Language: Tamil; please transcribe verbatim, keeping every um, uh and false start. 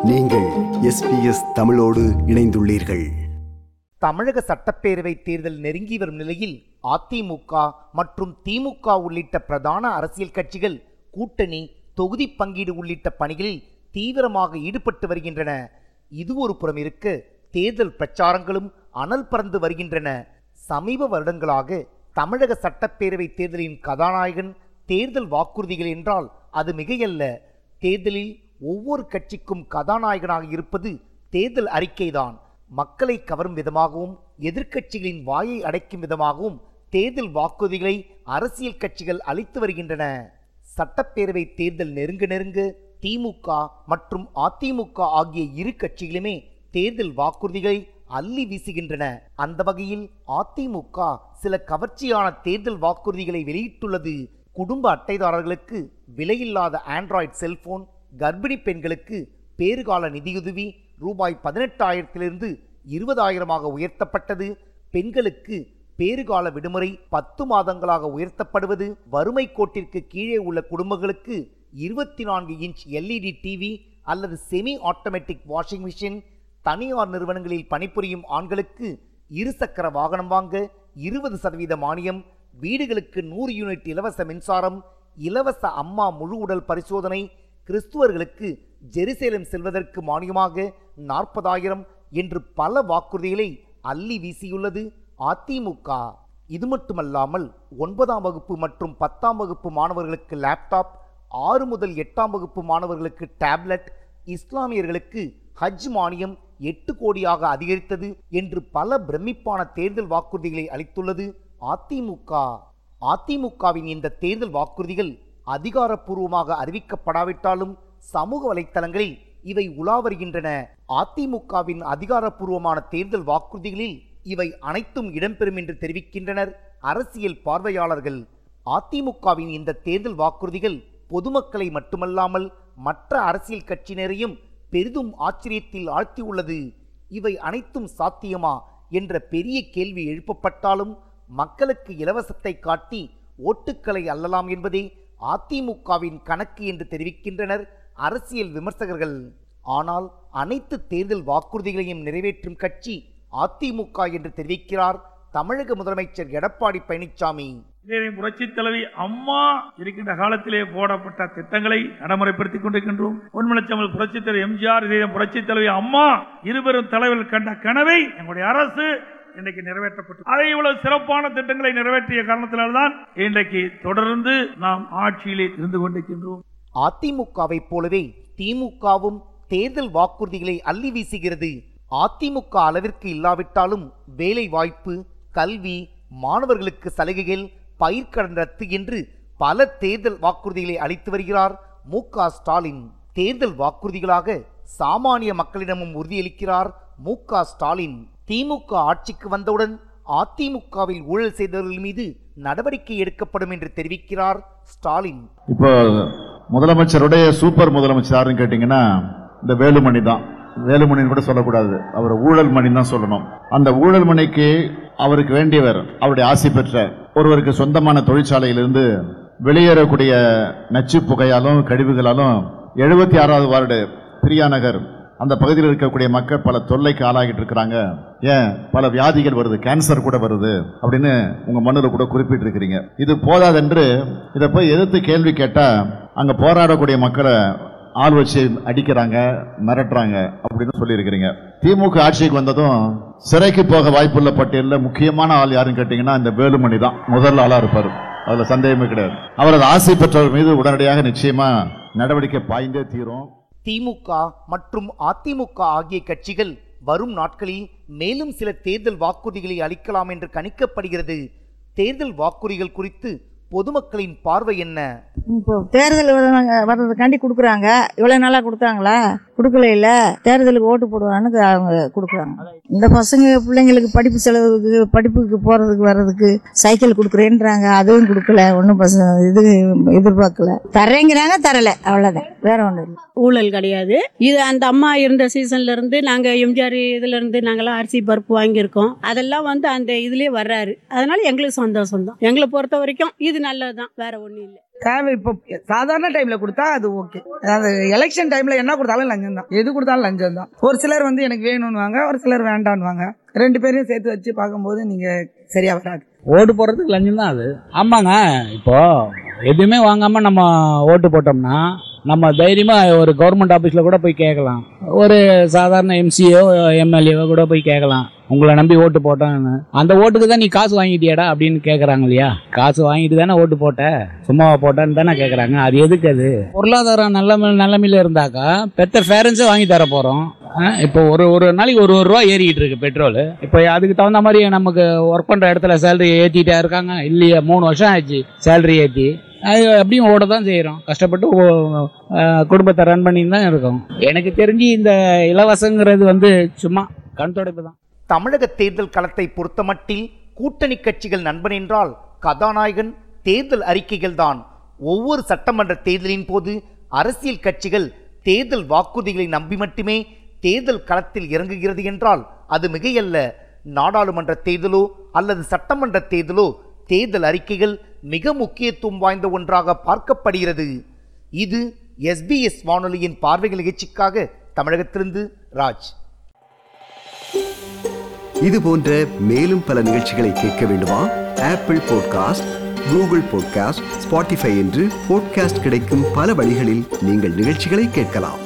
நீங்கள் எஸ் பி எஸ் தமிழோடு இணைந்துள்ளீர்கள். தமிழக சட்டப்பேரவை தேர்தல் நெருங்கி வரும் நிலையில் அதிமுக மற்றும் திமுக உள்ளிட்ட பிரதான அரசியல் கட்சிகள் கூட்டணி, தொகுதி பங்கீடு உள்ளிட்ட பணிகளில் தீவிரமாக ஈடுபட்டு வருகின்றன. இது ஒரு புறம் இருக்க, தேர்தல் பிரச்சாரங்களும் அனல் பறந்து வருகின்றன. சமீப வருடங்களாக தமிழக சட்டப்பேரவை தேர்தலின் கதாநாயகன் தேர்தல் வாக்குறுதிகள் என்றால் அது மிகையல்ல. தேர்தலில் ஒவ்வொரு கட்சிக்கும் கதாநாயகனாக இருப்பது தேர்தல் அறிக்கைதான். மக்களை கவரும் விதமாகவும் எதிர்க்கட்சிகளின் வாயை அடைக்கும் விதமாகவும் தேர்தல் வாக்குறுதிகளை அரசியல் கட்சிகள் அளித்து வருகின்றன. சட்டப்பேரவை தேர்தல் நெருங்க நெருங்க திமுக மற்றும் அதிமுக ஆகிய இரு கட்சிகளுமே தேர்தல் வாக்குறுதிகளை அள்ளி வீசுகின்றன. அந்த வகையில் அதிமுக சில கவர்ச்சியான தேர்தல் வாக்குறுதிகளை வெளியிட்டுள்ளது. குடும்ப அட்டைதாரர்களுக்கு விலையில்லாத ஆண்ட்ராய்டு செல்போன், கர்ப்பிணி பெண்களுக்கு பேறுகால நிதியுதவி ரூபாய் பதினெட்டாயிரத்திலிருந்து இருபதாயிரமாக உயர்த்தப்பட்டது. பெண்களுக்கு பேறுகால விடுமுறை பத்து மாதங்களாக உயர்த்தப்படுவது, வறுமை கோட்டிற்கு கீழே உள்ள குடும்பங்களுக்கு இருபத்தி நான்கு இன்ச் எல்இடி டிவி அல்லது செமி ஆட்டோமேட்டிக் வாஷிங் மிஷின், தனியார் நிறுவனங்களில் பணிபுரியும் ஆண்களுக்கு இருசக்கர வாகனம் வாங்க இருபது சதவீத மானியம், வீடுகளுக்கு நூறு யூனிட் இலவச மின்சாரம், இலவச அம்மா முழு உடல் பரிசோதனை, கிறிஸ்துவர்களுக்கு ஜெருசலேம் செல்வதற்கு மானியமாக நாற்பதாயிரம் என்று பல வாக்குறுதிகளை அள்ளி வீசியுள்ளது அதிமுக. இது மட்டுமல்லாமல் ஒன்பதாம் வகுப்பு மற்றும் பத்தாம் வகுப்பு மாணவர்களுக்கு லேப்டாப், ஆறு முதல் எட்டாம் வகுப்பு மாணவர்களுக்கு டேப்லெட், இஸ்லாமியர்களுக்கு ஹஜ் மானியம் எட்டு கோடியாக அதிகரித்தது என்று பல பிரமிப்பான தேர்தல் வாக்குறுதிகளை அளித்துள்ளது அதிமுக. அதிமுகவின் இந்த தேர்தல் வாக்குறுதிகள் அதிகாரப்பூர்வமாக அறிவிக்கப்படாவிட்டாலும் சமூக வலைத்தளங்களில் இவை உலா வருகின்றன. அதிமுகவின் அதிகாரப்பூர்வமான தேர்தல் வாக்குறுதிகளில் இவை அனைத்தும் இடம்பெறும் என்று தெரிவிக்கின்றனர் அரசியல் பார்வையாளர்கள். அதிமுகவின் இந்த தேர்தல் வாக்குறுதிகள் பொதுமக்களை மட்டுமல்லாமல் மற்ற அரசியல் கட்சியினரையும் பெரிதும் ஆச்சரியத்தில் ஆழ்த்தியுள்ளது. இவை அனைத்தும் சாத்தியமா என்ற பெரிய கேள்வி எழுப்பப்பட்டாலும் மக்களுக்கு இலவசத்தை காட்டி ஓட்டுக்களை அள்ளலாம் என்பதே அதிமுகவின் கணக்கு என்று தெரிவிக்கின்றனர் அரசியல் விமர்சகர்கள். ஆனால் அனைத்து தேர்தல் வாக்குறுதிகளையும் நிறைவேற்றும் கட்சி அதிமுக என்று தெரிவிக்கிறார் தமிழக முதலமைச்சர் எடப்பாடி பழனிசாமி. புரட்சி தலைவி அம்மா இருக்கின்ற காலத்திலே போடப்பட்ட திட்டங்களை நடைமுறைப்படுத்திக் கொண்டிருக்கின்றோம். பொன்மனச்செம்மல் புரட்சி தலைவி எம்ஜிஆர், புரட்சி தலைவி அம்மா இருவரும் தலைவர்கள் கண்ட கனவை எங்களுடைய அரசு இன்றைக்கு நிறைவேற்றப்பட்டு, அதை இவ்வளவு சிறப்பான திட்டங்களை நிறைவேற்றிய காரணத்தினால்தான் இன்றைக்கு தொடர்ந்து நாம் ஆட்சியிலே இருந்து கொண்டிருக்கின்றோம். அதிமுகவை போலவே திமுகவும் தேர்தல் வாக்குறுதிகளை அள்ளி வீசுகிறது. அதிமுக அளவிற்கு இல்லாவிட்டாலும் வேலை வாய்ப்பு, கல்வி, மாணவர்களுக்கு சலுகைகள், பயிர்க்கடன் ரத்து என்று பல தேர்தல் வாக்குறுதிகளை அளித்து வருகிறார் மு க ஸ்டாலின். தேர்தல் வாக்குறுதிகளாக சாமானிய மக்களிடமும் உறுதியளிக்கிறார் மு க ஸ்டாலின். திமுக ஆட்சிக்கு வந்தவுடன் அதிமுகவில் ஊழல் செய்தவர்கள் மீது நடவடிக்கை எடுக்கப்படும் என்று தெரிவிக்கிறார் ஸ்டாலின். இப்போ முதலமைச்சருடைய சூப்பர் முதலமைச்சர் யாருன்னு கேட்டீங்கன்னா இந்த வேலுமணி தான். வேலுமணின்னு கூட சொல்லக்கூடாது, அவர் ஊழல் மணி தான் சொல்லணும். அந்த ஊழல் மணிக்கு அவருக்கு வேண்டியவர், அவருடைய ஆசை பெற்ற ஒருவருக்கு சொந்தமான தொழிற்சாலையிலிருந்து வெளியேறக்கூடிய நச்சு புகையாலும் கழிவுகளாலும் எழுபத்தி ஆறாவது வார்டு பிரியா நகர் அந்த பகுதியில் இருக்கக்கூடிய மக்கள் பல தொல்லைக்கு ஆளாகிட்டு இருக்கிறாங்க. ஏன் பல வியாதிகள் வருது, கேன்சர் கூட வருது அப்படின்னு உங்க மண்ணில் கூட குறிப்பிட்டு இருக்கிறீங்க. இது போதாதென்று இதை போய் எதிர்த்து கேள்வி கேட்டா அங்க போராடக்கூடிய மக்களை ஆள் வச்சு அடிக்கிறாங்க, மிரட்டுறாங்க அப்படின்னு சொல்லி இருக்கிறீங்க. திமுக ஆட்சிக்கு வந்ததும் சிறைக்கு போக வாய்ப்புள்ள பட்டியலில் முக்கியமான ஆள் யாருன்னு கேட்டீங்கன்னா இந்த வேலுமணி தான் முதல் ஆளா இருப்பாரு. அதுல சந்தேகமே கிடையாது. அவரது ஆசை பெற்றவர் மீது உடனடியாக நிச்சயமா நடவடிக்கை பாய்ந்தே தீரும். திமுக மற்றும் அதிமுக ஆகிய கட்சிகள் வரும் நாட்களில் மேலும் சில தேர்தல் வாக்குறுதிகளை அளிக்கலாம் என்று கணிக்கப்படுகிறது. தேர்தல் வாக்குறுதிகள் குறித்து பொதுமக்களின் பார்வை என்ன? இப்போ தேர்தல் வர்றதுக்காண்டி கொடுக்குறாங்க. இவ்வளோ நாளாக கொடுத்தாங்களா? கொடுக்கல. இல்லை, தேர்தலுக்கு ஓட்டு போடுவான்னு அவங்க கொடுக்குறாங்க. இந்த பசங்க பிள்ளைங்களுக்கு படிப்பு செலவுக்கு, படிப்புக்கு போகிறதுக்கு வர்றதுக்கு சைக்கிள் கொடுக்குறேன்றாங்க. அதுவும் கொடுக்கல. ஒன்றும் பசங்க இது எதிர்பார்க்கல. தரேங்கிறாங்க, தரலை, அவ்வளோதான், வேற ஒன்றும் இல்லை. ஊழல் கிடையாது. இது அந்த அம்மா இருந்த சீசன்ல இருந்து நாங்கள் எம்ஜிஆர் இதுல இருந்து நாங்களாம் அரிசி பருப்பு வாங்கியிருக்கோம். அதெல்லாம் வந்து அந்த இதுலேயே வர்றாரு. அதனால எங்களுக்கு சந்தோஷம் தான். எங்களை பொறுத்த வரைக்கும் இது நல்லதுதான், வேற ஒன்றும் இல்லை. தேவை. இப்போ சாதாரண டைம்ல கொடுத்தா அது ஓகே. அது எலெக்ஷன் டைம்ல என்ன கொடுத்தாலும் லஞ்சம் தான், எது கொடுத்தாலும் லஞ்சம் தான். ஒரு சிலர் வந்து எனக்கு வேணும்னுவாங்க, ஒரு சிலர் வேண்டான்னுவாங்க. ரெண்டு பேரையும் சேர்த்து வச்சு பார்க்கும்போது நீங்க சரியா வராது. ஓட்டு போடுறதுக்கு லஞ்சம் தான் அது. ஆமாங்க, இப்போ எதுவுமே வாங்காம நம்ம ஓட்டு போட்டோம்னா நம்ம தைரியமா ஒரு கவர்மெண்ட் ஆஃபீஸ்ல கூட போய் கேட்கலாம். ஒரு சாதாரண எம்சிஓ எம்எல்ஏவோ கூட போய் கேட்கலாம், உங்களை நம்பி ஓட்டு போட்டோன்னு. அந்த ஓட்டுக்கு தான் நீ காசு வாங்கிட்டியாடா அப்படின்னு கேட்குறாங்க இல்லையா? காசு வாங்கிட்டு தானே ஓட்டு போட்ட, சும்மாவா போட்டான்னு தானே கேட்குறாங்க. அது எதுக்கு? அது பொருளாதாரம் நல்ல நிலைமையில இருந்தாக்கா பெத்த பேரண்ட்ஸை வாங்கி தர போகிறோம். இப்போ ஒரு ஒரு நாளைக்கு ஒரு ஒரு ரூபா ஏறிக்கிட்டு இருக்கு பெட்ரோல். இப்போ அதுக்கு தகுந்த மாதிரி நமக்கு ஒர்க் பண்ணுற இடத்துல சேலரி ஏற்றிட்டா இருக்காங்க இல்லையா? மூணு வருஷம் ஆயிடுச்சு சேலரி ஏற்றி. அது அப்படியும் ஓட தான் செய்கிறோம், கஷ்டப்பட்டு குடும்பத்தை ரன் பண்ணி தான் இருக்கோம். எனக்கு தெரிஞ்சு இந்த இலவசங்கிறது வந்து சும்மா கண் துடைப்பு தான். தமிழக தேர்தல் களத்தை பொறுத்தமட்டில் கூட்டணி கட்சிகள் நண்பன் என்றால் கதாநாயகன் தேர்தல் அறிக்கைகள் தான். ஒவ்வொரு சட்டமன்ற தேர்தலின் போது அரசியல் கட்சிகள் தேர்தல் வாக்குறுதிகளை நம்பி மட்டுமே தேர்தல் களத்தில் இறங்குகிறது என்றால் அது மிகையல்ல. நாடாளுமன்ற தேர்தலோ அல்லது சட்டமன்ற தேர்தலோ தேர்தல் அறிக்கைகள் மிக முக்கியத்துவம் வாய்ந்த ஒன்றாக பார்க்கப்படுகிறது. இது எஸ்பிஎஸ் வானொலியின் பார்வைகள் நிகழ்ச்சிக்காக தமிழகத்திலிருந்து ராஜ். இது போன்ற மேலும் பல நிகழ்ச்சிகளை கேட்க வேண்டுமா? Apple podcast, Google podcast, Spotify என்று பாட்காஸ்ட் கிடைக்கும் பல வழிகளில் நீங்கள் நிகழ்ச்சிகளை கேட்கலாம்.